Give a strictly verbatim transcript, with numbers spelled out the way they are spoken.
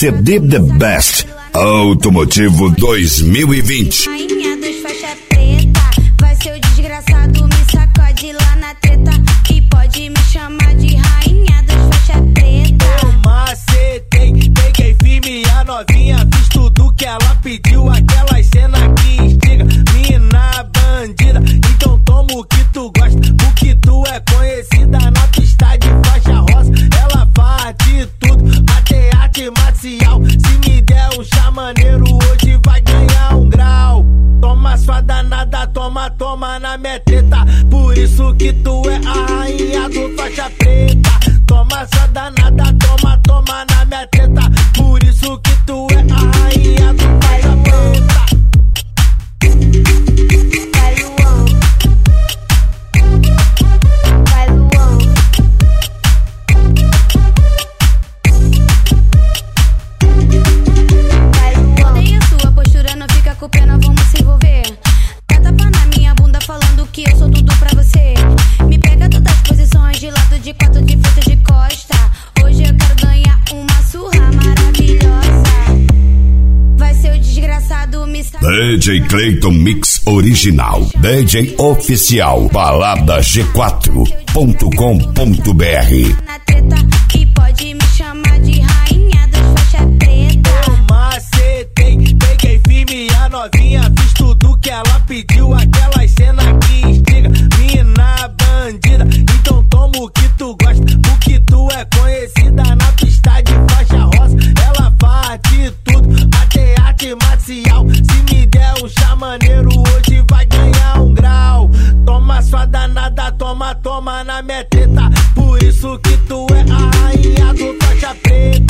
C D The Best Automotivo dois mil e vinte. Rainha dos faixa preta, vai ser o desgraçado, me sacode lá na treta e pode me chamar de rainha dos faixa preta. Eu macetei, peguei firme a novinha, fiz tudo que ela pediu, aquelas cenas que instiga, mina bandida, então toma o que tu gosta, o que tu é conhecida na pista de faixa rosa, ela faz de tudo, até arte marcial, se me der um chá maneiro, hoje vai ganhar um grau. Toma sua danada, toma, toma na minha treta, por isso que tu é a rainha do faixa preta. Toma sua danada, toma, toma na minha treta, por isso que tu é a rainha do faixa preta. Vai Luan, vai Luan. Vai Luan. Odeio a sua postura, não fica com pena, vamos se envolver. Dá tapa na minha bunda falando que eu sou tudo pra você. Me pega todas as posições, de lado, de quatro, de frente, de costa. Hoje eu quero ganhar uma surra maravilhosa. Vai ser o desgraçado, me sabe. D J Clayton Mix Original, D J Oficial, balada g quatro ponto com ponto b r. Na treta e pode me chamar de rainha dos faixa preta. Eu macetei, peguei firme a novinha, fiz tudo que ela pediu, aquelas cenas que instiga, mina bandida, então toma o que tu gosta, o que tu é conhecida na pista de faixa rosa, ela faz de tudo, até arte marcial, se me der um chá maneiro, hoje vai ganhar um grau. Toma sua danada, toma, toma na minha treta, por isso que tu é a rainha do faixa preta.